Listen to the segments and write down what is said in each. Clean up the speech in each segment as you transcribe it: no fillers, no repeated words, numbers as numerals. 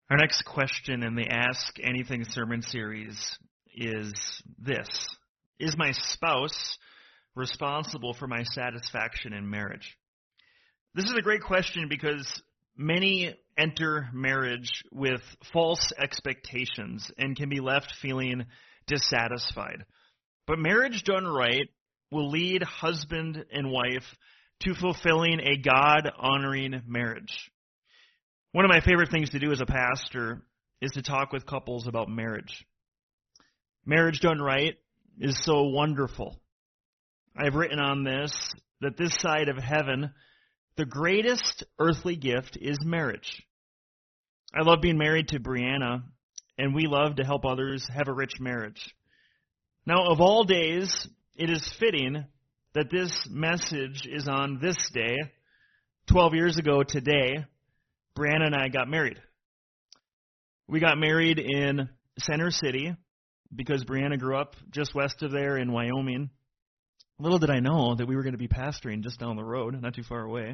Our next question in the Ask Anything sermon series is this: is my spouse responsible for my satisfaction in marriage? This is a great question because many enter marriage with false expectations and can be left feeling dissatisfied. But marriage done right will lead husband and wife to fulfilling a God-honoring marriage. One of my favorite things to do as a pastor is to talk with couples about marriage. Marriage done right is so wonderful. I've written on this that this side of heaven, the greatest earthly gift is marriage. I love being married to Brianna, and we love to help others have a rich marriage. Now, of all days, it is fitting that this message is on this day. 12 years ago today, Brianna and I got married. We got married in Center City because Brianna grew up just west of there in Wyoming. Little did I know that we were going to be pastoring just down the road, not too far away.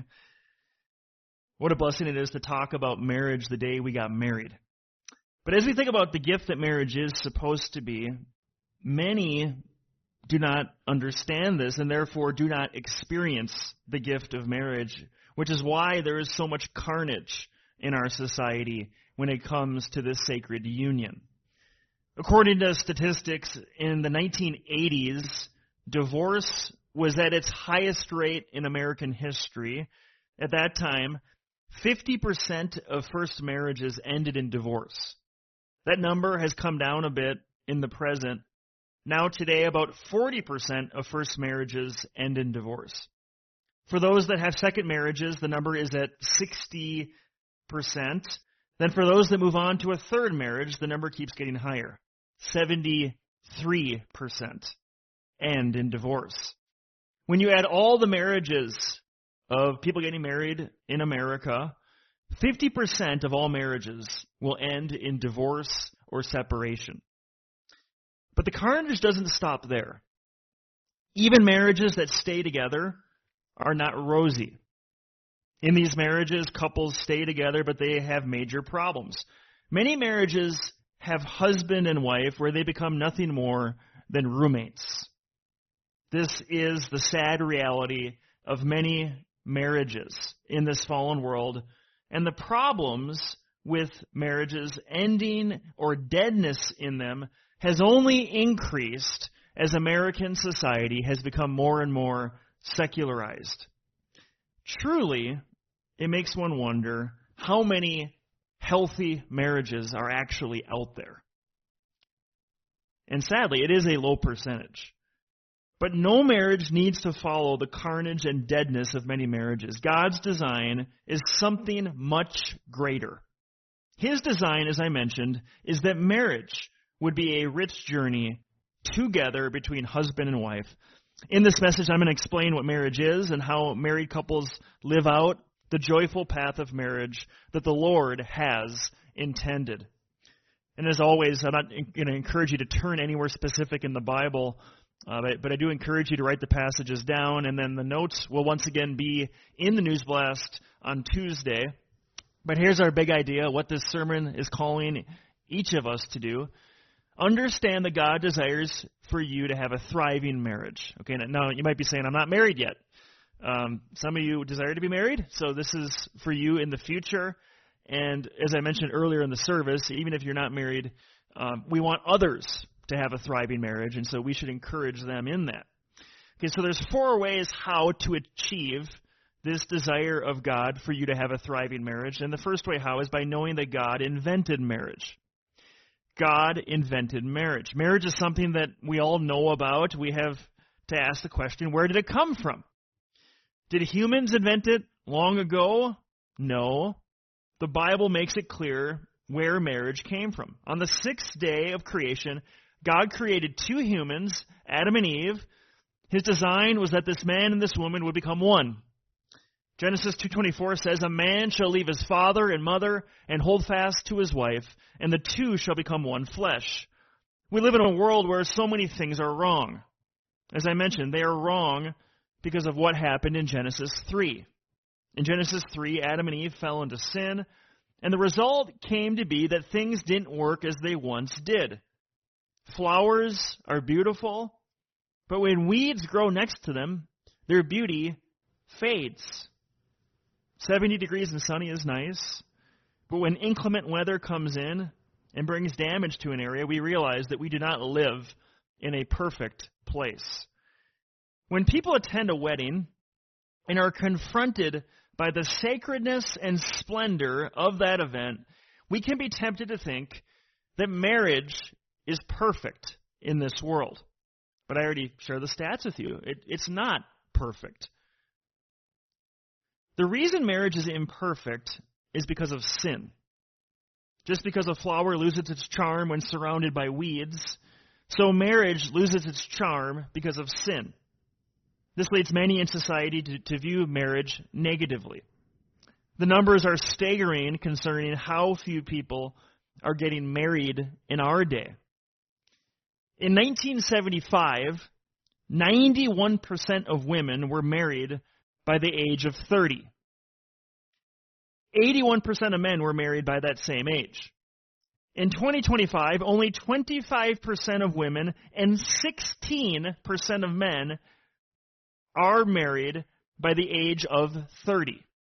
What a blessing it is to talk about marriage the day we got married. But as we think about the gift that marriage is supposed to be, many do not understand this and therefore do not experience the gift of marriage, which is why there is so much carnage in our society when it comes to this sacred union. According to statistics, in the 1980s, divorce was at its highest rate in American history. At that time, 50% of first marriages ended in divorce. That number has come down a bit in the present. Now today, about 40% of first marriages end in divorce. For those that have second marriages, the number is at 60%. Then for those that move on to a third marriage, the number keeps getting higher. 73% end in divorce. When you add all the marriages of people getting married in America, 50% of all marriages will end in divorce or separation. But the carnage doesn't stop there. Even marriages that stay together are not rosy. In these marriages, couples stay together, but they have major problems. Many marriages have husband and wife where they become nothing more than roommates. This is the sad reality of many marriages in this fallen world, and the problems with marriages ending or deadness in them has only increased as American society has become more and more secularized. Truly, it makes one wonder how many healthy marriages are actually out there. And sadly, it is a low percentage. But no marriage needs to follow the carnage and deadness of many marriages. God's design is something much greater. His design, as I mentioned, is that marriage would be a rich journey together between husband and wife. In this message, I'm going to explain what marriage is and how married couples live out the joyful path of marriage that the Lord has intended. And as always, I'm not going to encourage you to turn anywhere specific in the Bible, but I do encourage you to write the passages down, and then the notes will once again be in the News Blast on Tuesday. But here's our big idea, what this sermon is calling each of us to do. Understand that God desires for you to have a thriving marriage. Okay, now you might be saying, I'm not married yet. Some of you desire to be married, so this is for you in the future. And as I mentioned earlier in the service, even if you're not married, we want others to have a thriving marriage, and so we should encourage them in that. Okay, so there's 4 ways how to achieve this desire of God for you to have a thriving marriage. And the first way how is by knowing that God invented marriage. God invented marriage. Marriage is something that we all know about. We have to ask the question, where did it come from? Did humans invent it long ago? No. The Bible makes it clear where marriage came from. On the 6th day of creation, God created 2 humans, Adam and Eve. His design was that this man and this woman would become one. Genesis 2:24 says, a man shall leave his father and mother and hold fast to his wife, and the 2 shall become one flesh. We live in a world where so many things are wrong. As I mentioned, they are wrong because of what happened in Genesis 3. In Genesis 3, Adam and Eve fell into sin, And the result came to be that things didn't work as they once did. Flowers are beautiful, but when weeds grow next to them, their beauty fades. 70 degrees and sunny is nice, but when inclement weather comes in and brings damage to an area, we realize that we do not live in a perfect place. When people attend a wedding and are confronted by the sacredness and splendor of that event, we can be tempted to think that marriage is perfect in this world. But I already shared the stats with you. It's not perfect. The reason marriage is imperfect is because of sin. Just because a flower loses its charm when surrounded by weeds, so marriage loses its charm because of sin. This leads many in society to view marriage negatively. The numbers are staggering concerning how few people are getting married in our day. In 1975, 91% of women were married by the age of 30. 81% of men were married by that same age. In 2025, only 25% of women and 16% of men are married by the age of 30.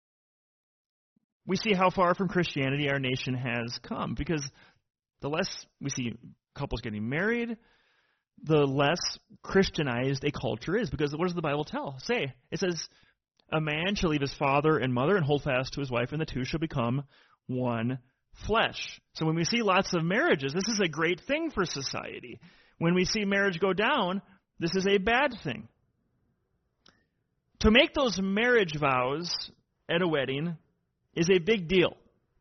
We see how far from Christianity our nation has come, because the less we see couples getting married, the less Christianized a culture is. Because what does the Bible say? It says, a man shall leave his father and mother and hold fast to his wife, and the two shall become one flesh. So when we see lots of marriages, this is a great thing for society. When we see marriage go down, this is a bad thing. To make those marriage vows at a wedding is a big deal.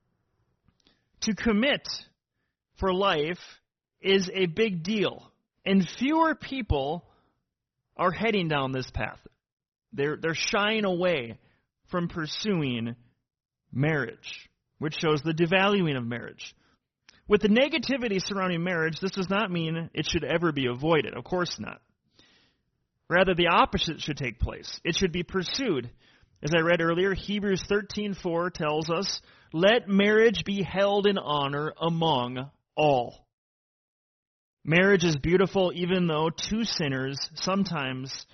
To commit for life is a big deal. And fewer people are heading down this path. They're shying away from pursuing marriage, which shows the devaluing of marriage. With the negativity surrounding marriage, this does not mean it should ever be avoided. Of course not. Rather, the opposite should take place. It should be pursued. As I read earlier, Hebrews 13:4 tells us, let marriage be held in honor among all. Marriage is beautiful even though two sinners sometimes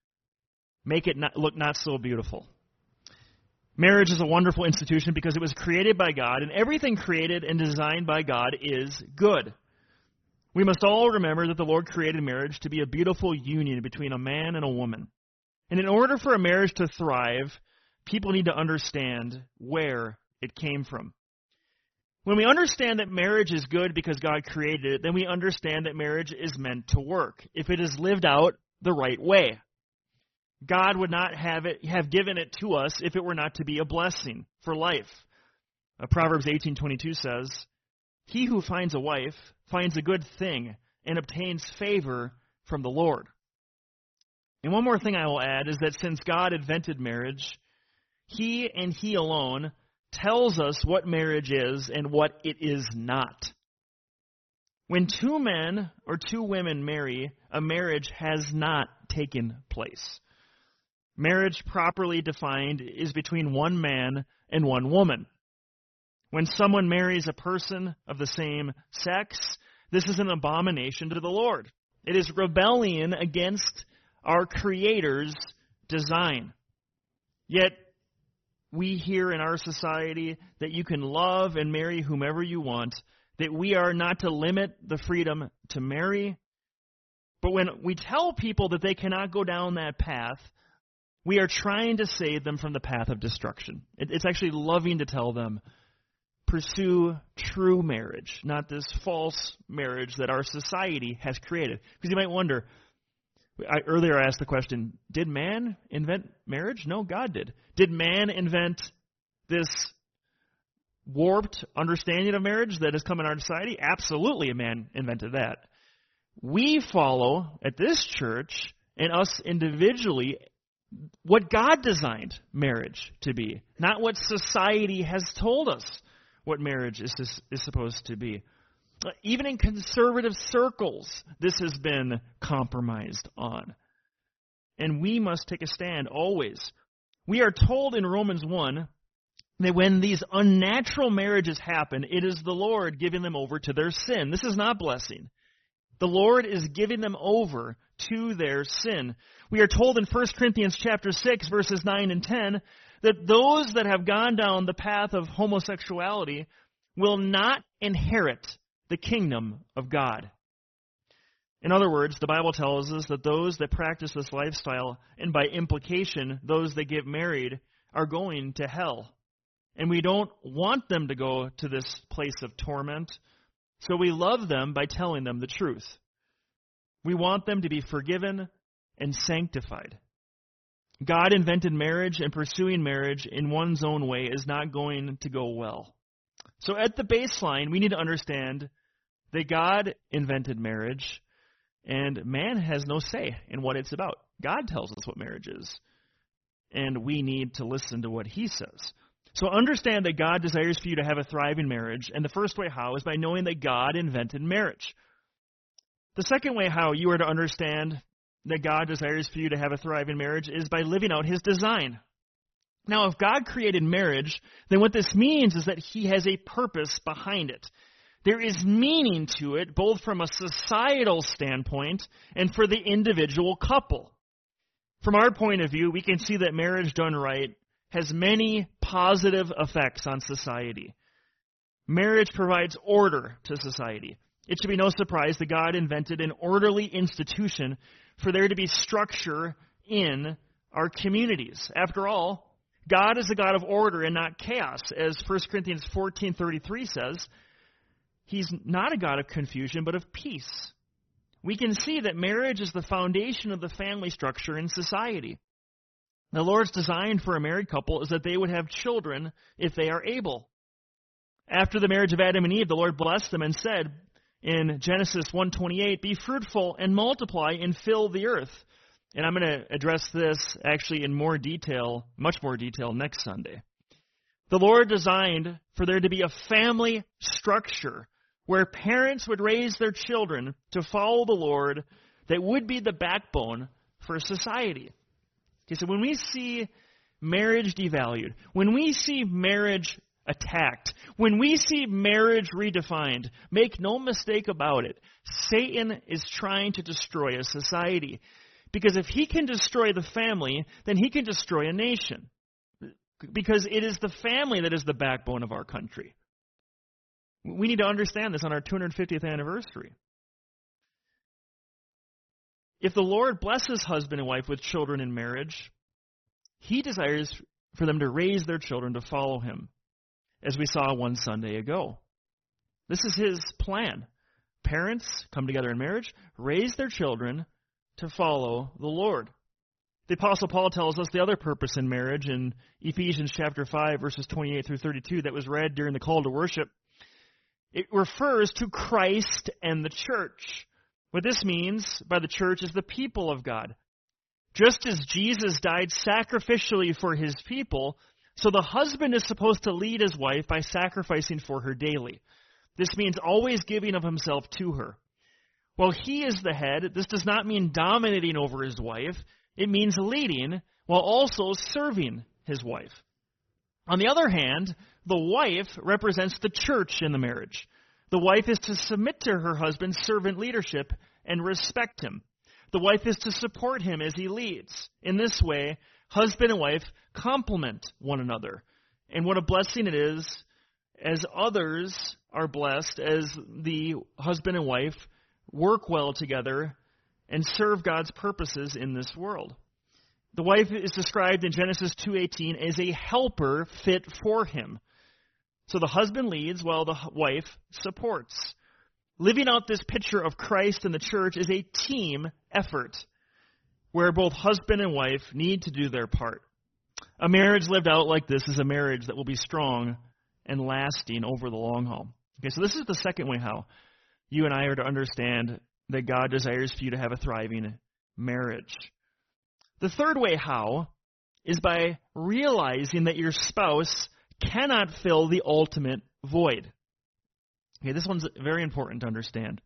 make it look not so beautiful. Marriage is a wonderful institution because it was created by God, and everything created and designed by God is good. We must all remember that the Lord created marriage to be a beautiful union between a man and a woman. And in order for a marriage to thrive, people need to understand where it came from. When we understand that marriage is good because God created it, then we understand that marriage is meant to work if it is lived out the right way. God would not have given it to us if it were not to be a blessing for life. Proverbs 18:22 says, he who finds a wife finds a good thing and obtains favor from the Lord. And one more thing I will add is that since God invented marriage, He and He alone tells us what marriage is and what it is not. When two men or two women marry, a marriage has not taken place. Marriage, properly defined, is between one man and one woman. When someone marries a person of the same sex, this is an abomination to the Lord. It is rebellion against our Creator's design. Yet, we hear in our society that you can love and marry whomever you want, that we are not to limit the freedom to marry. But when we tell people that they cannot go down that path, we are trying to save them from the path of destruction. It's actually loving to tell them, pursue true marriage, not this false marriage that our society has created. Because you might wonder, earlier I asked the question, did man invent marriage? No, God did. Did man invent this warped understanding of marriage that has come in our society? Absolutely, a man invented that. We follow, at this church, and us individually, what God designed marriage to be, not what society has told us what marriage is supposed to be. Even in conservative circles, this has been compromised on. And we must take a stand always. We are told in Romans 1 that when these unnatural marriages happen, it is the Lord giving them over to their sin. This is not blessing. The Lord is giving them over to their sin. We are told in 1 Corinthians chapter 6, verses 9 and 10, that those that have gone down the path of homosexuality will not inherit the kingdom of God. In other words, the Bible tells us that those that practice this lifestyle, and by implication, those that get married, are going to hell. And we don't want them to go to this place of torment, so we love them by telling them the truth. We want them to be forgiven and sanctified. God invented marriage, and pursuing marriage in one's own way is not going to go well. So at the baseline, we need to understand that God invented marriage, and man has no say in what it's about. God tells us what marriage is, and we need to listen to what He says. So understand that God desires for you to have a thriving marriage, and the first way how is by knowing that God invented marriage. The second way how you are to understand that God desires for you to have a thriving marriage is by living out His design. Now, if God created marriage, then what this means is that He has a purpose behind it. There is meaning to it, both from a societal standpoint and for the individual couple. From our point of view, we can see that marriage done right has many positive effects on society. Marriage provides order to society. It should be no surprise that God invented an orderly institution for there to be structure in our communities. After all, God is a God of order and not chaos. As 1 Corinthians 14:33 says, He's not a God of confusion, but of peace. We can see that marriage is the foundation of the family structure in society. The Lord's design for a married couple is that they would have children if they are able. After the marriage of Adam and Eve, the Lord blessed them and said in Genesis 1:28, "Be fruitful and multiply and fill the earth." And I'm going to address this actually in more detail, much more detail, next Sunday. The Lord designed for there to be a family structure where parents would raise their children to follow the Lord that would be the backbone for society. Okay, so when we see marriage devalued, when we see marriage attacked, when we see marriage redefined, make no mistake about it, Satan is trying to destroy a society. Because if he can destroy the family, then he can destroy a nation. Because it is the family that is the backbone of our country. We need to understand this on our 250th anniversary. If the Lord blesses husband and wife with children in marriage, He desires for them to raise their children to follow Him, as we saw one Sunday ago. This is His plan. Parents come together in marriage, raise their children to follow the Lord. The Apostle Paul tells us the other purpose in marriage in Ephesians chapter 5, verses 28 through 32 that was read during the call to worship. It refers to Christ and the church. What this means by the church is the people of God. Just as Jesus died sacrificially for His people, so the husband is supposed to lead his wife by sacrificing for her daily. This means always giving of himself to her. While he is the head, this does not mean dominating over his wife. It means leading while also serving his wife. On the other hand, the wife represents the church in the marriage. The wife is to submit to her husband's servant leadership and respect him. The wife is to support him as he leads. In this way, husband and wife complement one another. And what a blessing it is as others are blessed, as the husband and wife work well together and serve God's purposes in this world. The wife is described in Genesis 2:18 as a helper fit for him. So the husband leads while the wife supports. Living out this picture of Christ and the church is a team effort where both husband and wife need to do their part. A marriage lived out like this is a marriage that will be strong and lasting over the long haul. Okay, so this is the second way how you and I are to understand that God desires for you to have a thriving marriage. The third way how is by realizing that your spouse cannot fill the ultimate void. Okay, this one's very important to understand.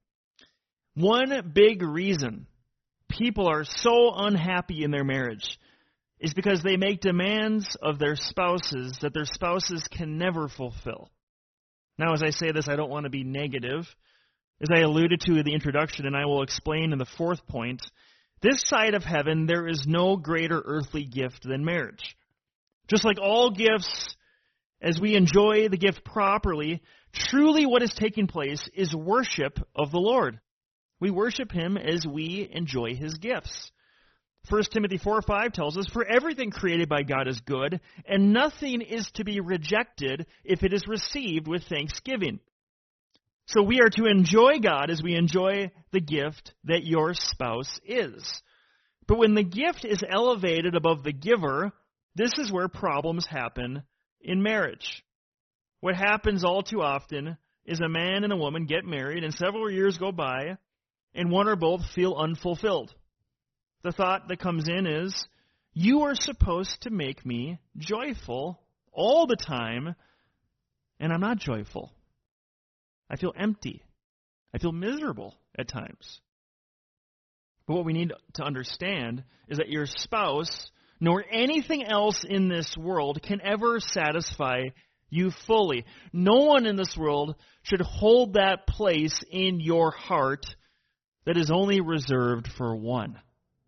One big reason people are so unhappy in their marriage is because they make demands of their spouses that their spouses can never fulfill. Now, as I say this, I don't want to be negative. As I alluded to in the introduction, and I will explain in the fourth point, this side of heaven, there is no greater earthly gift than marriage. Just like all gifts, as we enjoy the gift properly, truly what is taking place is worship of the Lord. We worship Him as we enjoy His gifts. 1 Timothy 4:5 tells us, "For everything created by God is good, and nothing is to be rejected if it is received with thanksgiving." So we are to enjoy God as we enjoy the gift that your spouse is. But when the gift is elevated above the giver, this is where problems happen in marriage. What happens all too often is a man and a woman get married, and several years go by, and one or both feel unfulfilled. The thought that comes in is, you are supposed to make me joyful all the time, and I'm not joyful. I feel empty. I feel miserable at times. But what we need to understand is that your spouse, nor anything else in this world, can ever satisfy you fully. No one in this world should hold that place in your heart that is only reserved for one.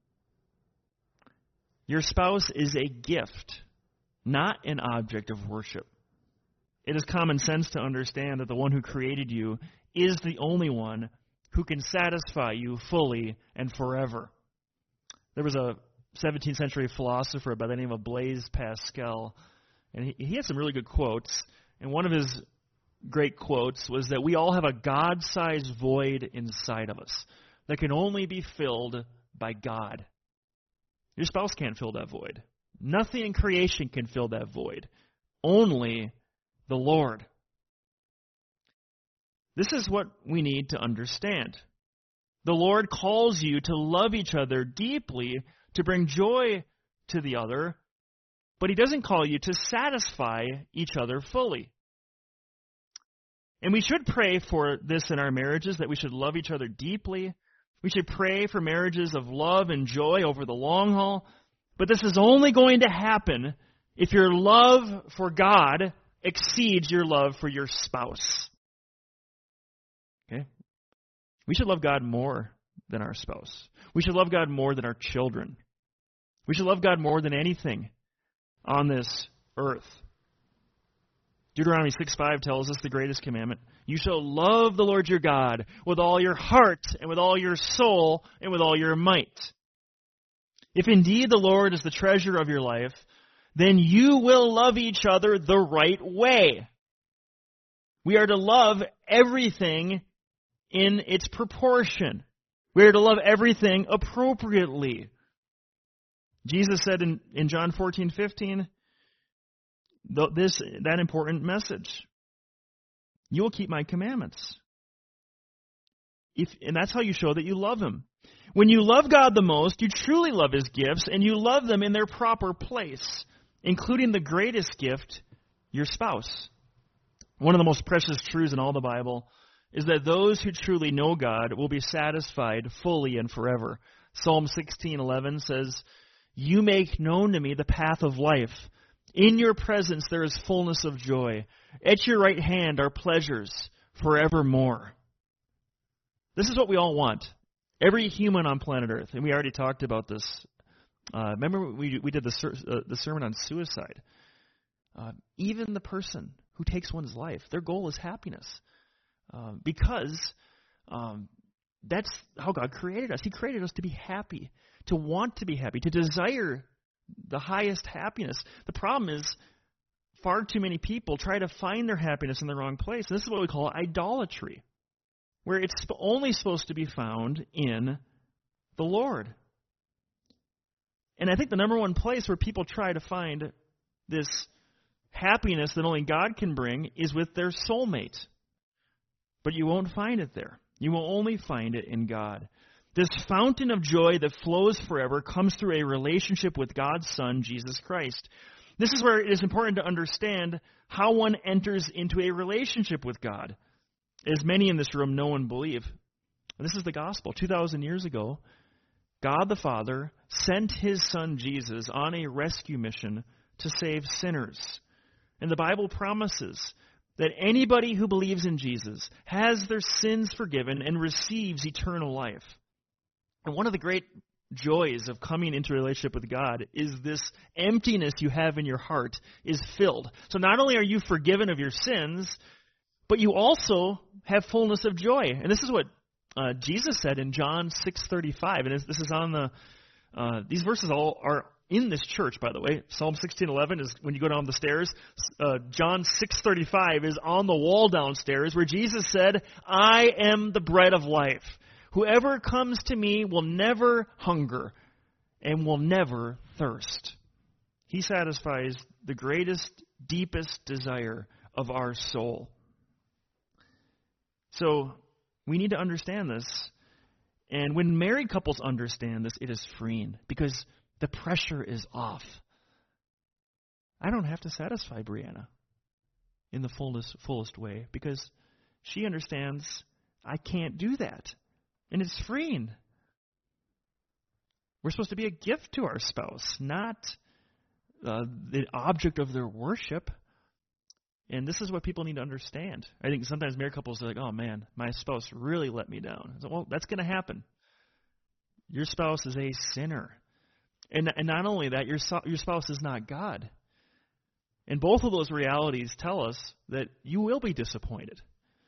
Your spouse is a gift, not an object of worship. It is common sense to understand that the one who created you is the only one who can satisfy you fully and forever. There was a 17th century philosopher by the name of Blaise Pascal, and he had some really good quotes. And one of his great quotes was that we all have a God-sized void inside of us that can only be filled by God. Your spouse can't fill that void. Nothing in creation can fill that void. Only the Lord. This is what we need to understand. The Lord calls you to love each other deeply, to bring joy to the other, but He doesn't call you to satisfy each other fully. And we should pray for this in our marriages, that we should love each other deeply. We should pray for marriages of love and joy over the long haul. But this is only going to happen if your love for God exceeds your love for your spouse. Okay? We should love God more than our spouse. We should love God more than our children. We should love God more than anything on this earth. Deuteronomy 6:5 tells us the greatest commandment. You shall love the Lord your God with all your heart and with all your soul and with all your might. If indeed the Lord is the treasure of your life, then you will love each other the right way. We are to love everything in its proportion. We are to love everything appropriately. Jesus said in John 14:15, that important message. You will keep my commandments. And that's how you show that you love Him. When you love God the most, you truly love His gifts, and you love them in their proper place, including the greatest gift, your spouse. One of the most precious truths in all the Bible is that those who truly know God will be satisfied fully and forever. Psalm 16:11 says, "You make known to me the path of life. In your presence there is fullness of joy. At your right hand are pleasures forevermore." This is what we all want. Every human on planet Earth. And we already talked about this. Remember we did the sermon on suicide. Even the person who takes one's life, their goal is happiness. Because that's how God created us. He created us to be happy, to want to be happy, to desire the highest happiness. The problem is far too many people try to find their happiness in the wrong place. And this is what we call idolatry, where it's only supposed to be found in the Lord. And I think the number one place where people try to find this happiness that only God can bring is with their soulmate. But you won't find it there. You will only find it in God. This fountain of joy that flows forever comes through a relationship with God's Son, Jesus Christ. This is where it is important to understand how one enters into a relationship with God. As many in this room know and believe, this is the gospel. 2,000 years ago, God the Father sent his Son Jesus on a rescue mission to save sinners. And the Bible promises that anybody who believes in Jesus has their sins forgiven and receives eternal life. And one of the great joys of coming into a relationship with God is this emptiness you have in your heart is filled. So not only are you forgiven of your sins, but you also have fullness of joy. And this is what Jesus said in John 6:35. And this is on the, these verses all are in this church, by the way. Psalm 16:11 is when you go down the stairs. John 6:35 is on the wall downstairs where Jesus said, I am the bread of life. Whoever comes to me will never hunger and will never thirst. He satisfies the greatest, deepest desire of our soul. So we need to understand this. And when married couples understand this, it is freeing because the pressure is off. I don't have to satisfy Brianna in the fullest way because she understands I can't do that. And it's freeing. We're supposed to be a gift to our spouse, not the object of their worship. And this is what people need to understand. I think sometimes married couples are like, oh man, my spouse really let me down. So, well, that's going to happen. Your spouse is a sinner. And not only that, your spouse is not God. And both of those realities tell us that you will be disappointed.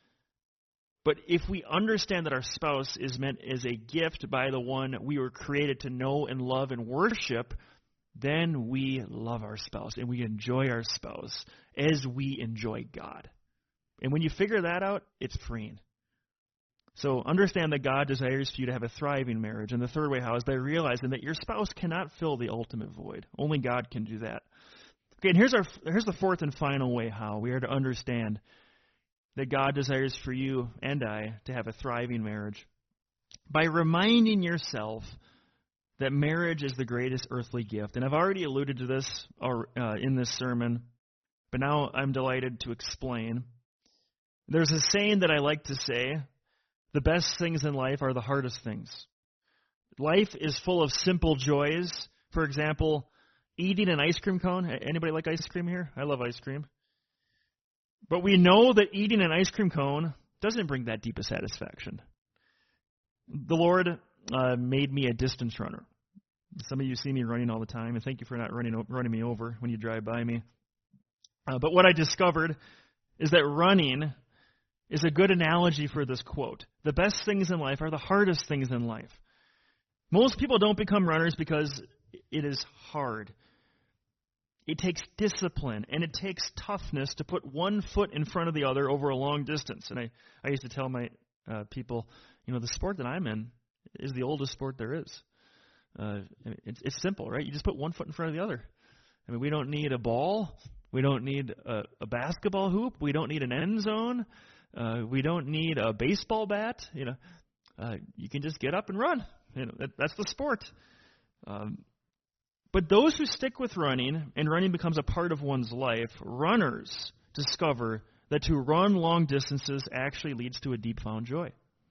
But if we understand that our spouse is meant as a gift by the one we were created to know and love and worship, then we love our spouse and we enjoy our spouse as we enjoy God. And when you figure that out, it's freeing. So understand that God desires for you to have a thriving marriage. And the third way how is by realizing that your spouse cannot fill the ultimate void. Only God can do that. Okay, and here's the fourth and final way how we are to understand that God desires for you and I to have a thriving marriage. By reminding yourself that marriage is the greatest earthly gift. And I've already alluded to this in this sermon, but now I'm delighted to explain. There's a saying that I like to say, the best things in life are the hardest things. Life is full of simple joys. For example, eating an ice cream cone. Anybody like ice cream here? I love ice cream. But we know that eating an ice cream cone doesn't bring that deep of satisfaction. The Lord made me a distance runner. Some of you see me running all the time, and thank you for not running me over when you drive by me. But what I discovered is that running is a good analogy for this quote. The best things in life are the hardest things in life. Most people don't become runners because it is hard. It takes discipline, and it takes toughness to put one foot in front of the other over a long distance. And I used to tell my people, the sport that I'm in is the oldest sport there is. It's simple, right? You just put one foot in front of the other. I mean, we don't need a ball. We don't need a basketball hoop. We don't need an end zone. We don't need a baseball bat. You can just get up and run. That's the sport. But those who stick with running, and running becomes a part of one's life, runners discover that to run long distances actually leads to a deep found joy.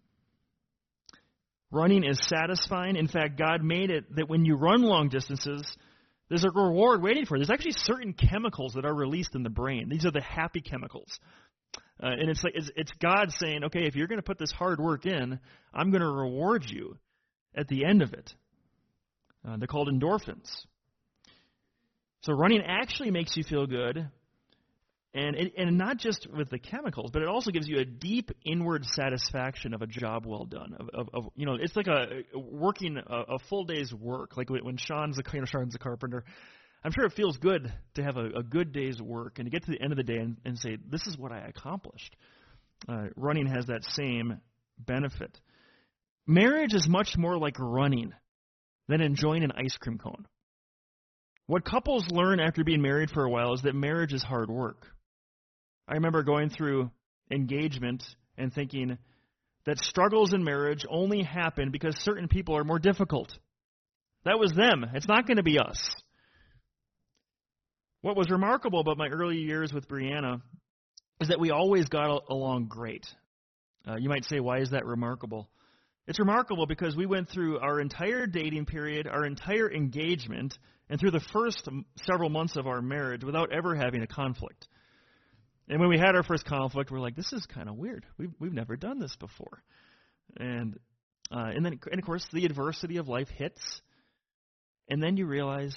Running is satisfying. In fact, God made it that when you run long distances, there's a reward waiting for you. There's actually certain chemicals that are released in the brain. These are the happy chemicals. And it's God saying, okay, if you're going to put this hard work in, I'm going to reward you at the end of it. They're called endorphins. So running actually makes you feel good, and not just with the chemicals, but it also gives you a deep inward satisfaction of a job well done. It's like working a full day's work. Like when Sean's a carpenter, I'm sure it feels good to have a good day's work and to get to the end of the day and say, this is what I accomplished. Running has that same benefit. Marriage is much more like running than enjoying an ice cream cone. What couples learn after being married for a while is that marriage is hard work. I remember going through engagement and thinking that struggles in marriage only happen because certain people are more difficult. That was them. It's not going to be us. What was remarkable about my early years with Brianna is that we always got along great. You might say, why is that remarkable? It's remarkable because we went through our entire dating period, our entire engagement, and through the first several months of our marriage without ever having a conflict. And when we had our first conflict, we're like, this is kind of weird. We've never done this before. And then of course, the adversity of life hits. And then you realize,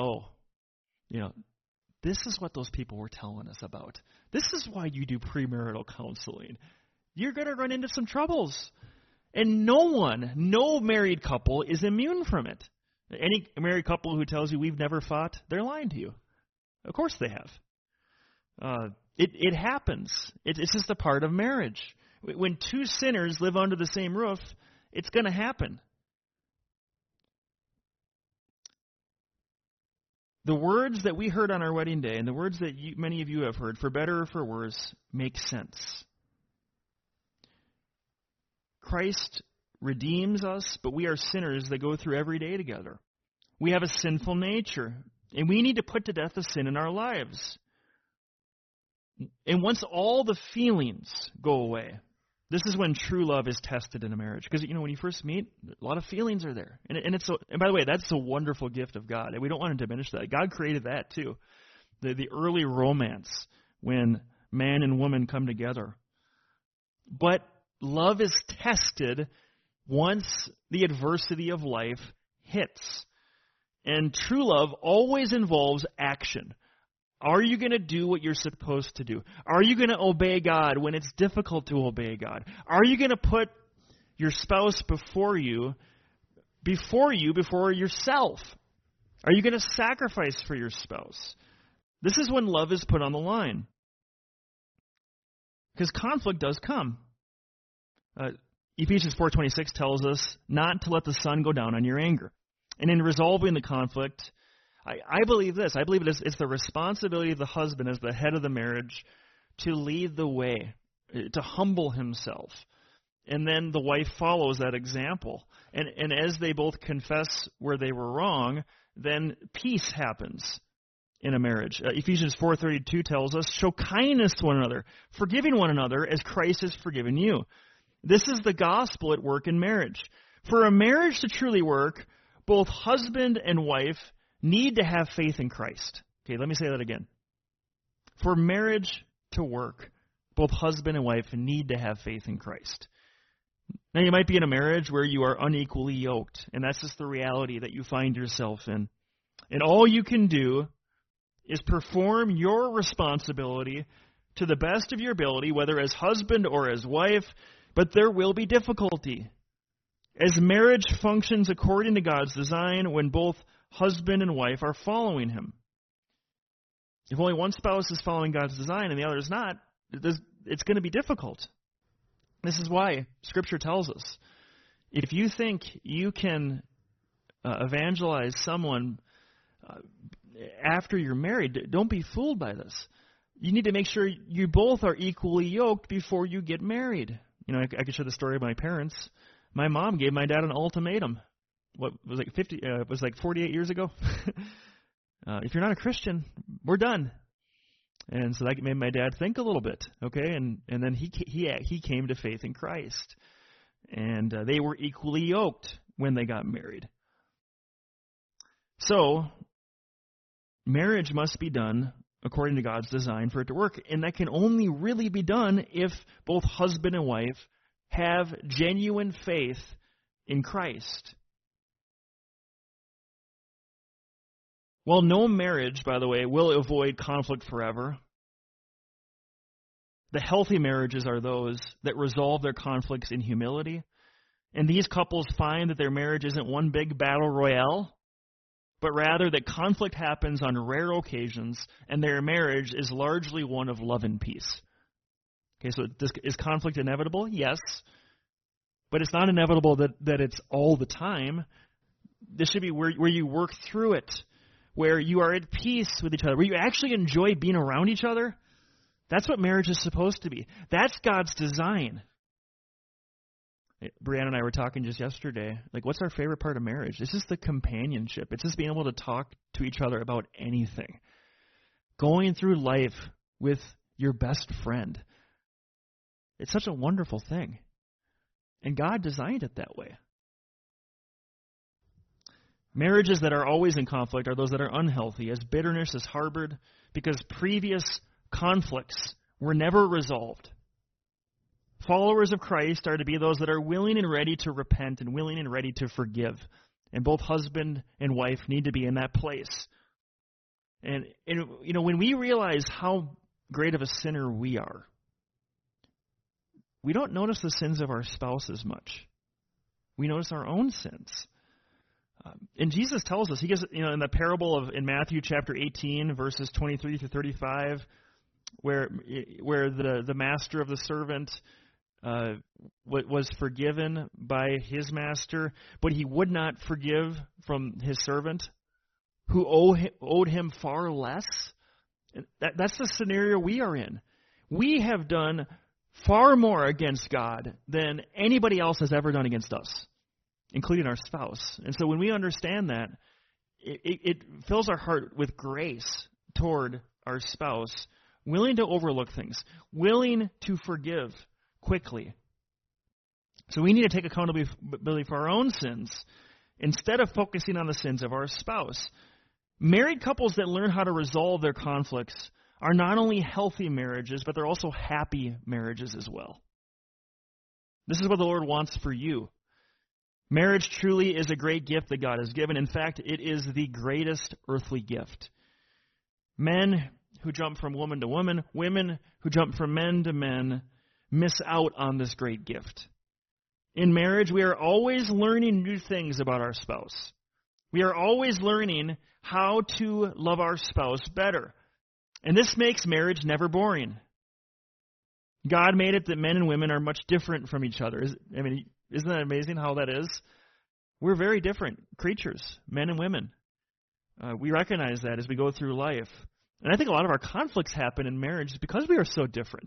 this is what those people were telling us about. This is why you do premarital counseling. You're going to run into some troubles. And no married couple is immune from it. Any married couple who tells you we've never fought, they're lying to you. Of course they have. It happens. It's just a part of marriage. When two sinners live under the same roof, it's going to happen. The words that we heard on our wedding day and the words that many of you have heard, for better or for worse, make sense. Christ redeems us, but we are sinners that go through every day together. We have a sinful nature, and we need to put to death the sin in our lives. And once all the feelings go away, this is when true love is tested in a marriage. Because, when you first meet, a lot of feelings are there. And by the way, that's a wonderful gift of God. And we don't want to diminish that. God created that too. The early romance when man and woman come together. But love is tested once the adversity of life hits. And true love always involves action. Are you going to do what you're supposed to do? Are you going to obey God when it's difficult to obey God? Are you going to put your spouse before yourself? Are you going to sacrifice for your spouse? This is when love is put on the line. Because conflict does come. Ephesians 4:26 tells us not to let the sun go down on your anger. And in resolving the conflict, I believe this. I believe it's the responsibility of the husband as the head of the marriage to lead the way, to humble himself. And then the wife follows that example. And as they both confess where they were wrong, then peace happens in a marriage. Ephesians 4:32 tells us, show kindness to one another, forgiving one another as Christ has forgiven you. This is the gospel at work in marriage. For a marriage to truly work, both husband and wife need to have faith in Christ. Okay, let me say that again. For marriage to work, both husband and wife need to have faith in Christ. Now, you might be in a marriage where you are unequally yoked, and that's just the reality that you find yourself in. And all you can do is perform your responsibility to the best of your ability, whether as husband or as wife, but there will be difficulty. As marriage functions according to God's design when both husband and wife are following Him. If only one spouse is following God's design and the other is not, it's going to be difficult. This is why Scripture tells us, if you think you can evangelize someone after you're married, don't be fooled by this. You need to make sure you both are equally yoked before you get married. I could share the story of my parents. My mom gave my dad an ultimatum. What was like 50? It was like 48 years ago. If you're not a Christian, we're done. And so that made my dad think a little bit. Okay, and then he came to faith in Christ, and they were equally yoked when they got married. So marriage must be done according to God's design for it to work, and that can only really be done if both husband and wife have genuine faith in Christ. While no marriage, by the way, will avoid conflict forever, the healthy marriages are those that resolve their conflicts in humility, and these couples find that their marriage isn't one big battle royale, but rather that conflict happens on rare occasions, and their marriage is largely one of love and peace. Okay, so is conflict inevitable? Yes. But it's not inevitable that it's all the time. This should be where you work through it, where you are at peace with each other, where you actually enjoy being around each other. That's what marriage is supposed to be. That's God's design. Brianna and I were talking just yesterday. Like, what's our favorite part of marriage? It's just the companionship. It's just being able to talk to each other about anything. Going through life with your best friend. It's such a wonderful thing. And God designed it that way. Marriages that are always in conflict are those that are unhealthy, as bitterness is harbored because previous conflicts were never resolved. Followers of Christ are to be those that are willing and ready to repent and willing and ready to forgive. And both husband and wife need to be in that place. And when we realize how great of a sinner we are, we don't notice the sins of our spouse as much. We notice our own sins. And Jesus tells us, he gives, in the parable in Matthew chapter 18, verses 23 through 35, where the master of the servant was forgiven by his master, but he would not forgive from his servant who owed him far less. That's the scenario we are in. We have done far more against God than anybody else has ever done against us, including our spouse. And so when we understand that, it fills our heart with grace toward our spouse, willing to overlook things, willing to forgive quickly. So we need to take accountability for our own sins instead of focusing on the sins of our spouse. Married couples that learn how to resolve their conflicts are not only healthy marriages, but they're also happy marriages as well. This is what the Lord wants for you. Marriage truly is a great gift that God has given. In fact, it is the greatest earthly gift. Men who jump from woman to woman, women who jump from men to men, miss out on this great gift. In marriage, we are always learning new things about our spouse. We are always learning how to love our spouse better. And this makes marriage never boring. God made it that men and women are much different from each other. Isn't that amazing how that is? We're very different creatures, men and women. We recognize that as we go through life. And I think a lot of our conflicts happen in marriage because we are so different.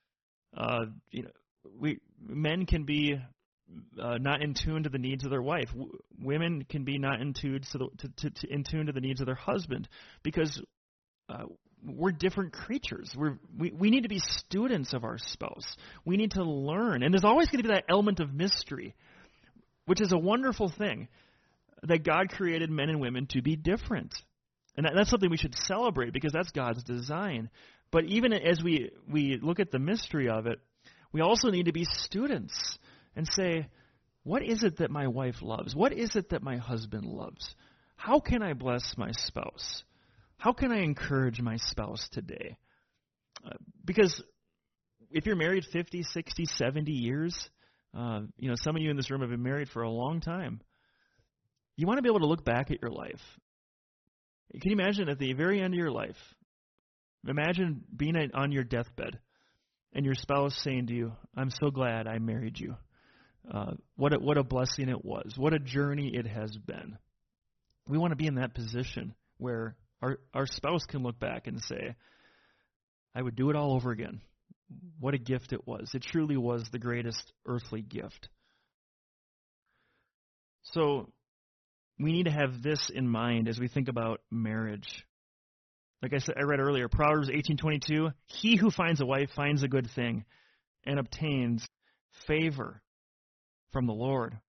Men can be not in tune to the needs of their wife. Women can be not in tune to the needs of their husband because we're different creatures. We need to be students of our spouse. We need to learn. And there's always going to be that element of mystery, which is a wonderful thing, that God created men and women to be different. And that's something we should celebrate because that's God's design. But even as we look at the mystery of it, we also need to be students and say, what is it that my wife loves? What is it that my husband loves? How can I bless my spouse? How can I encourage my spouse today? Because if you're married 50, 60, 70 years, some of you in this room have been married for a long time. You want to be able to look back at your life. Can you imagine at the very end of your life, imagine being on your deathbed and your spouse saying to you, I'm so glad I married you. What a blessing it was. What a journey it has been. We want to be in that position where our spouse can look back and say, I would do it all over again. What a gift it was. It truly was the greatest earthly gift. So we need to have this in mind as we think about marriage. Like I said, I read earlier, Proverbs 18:22, he who finds a wife finds a good thing and obtains favor from the Lord.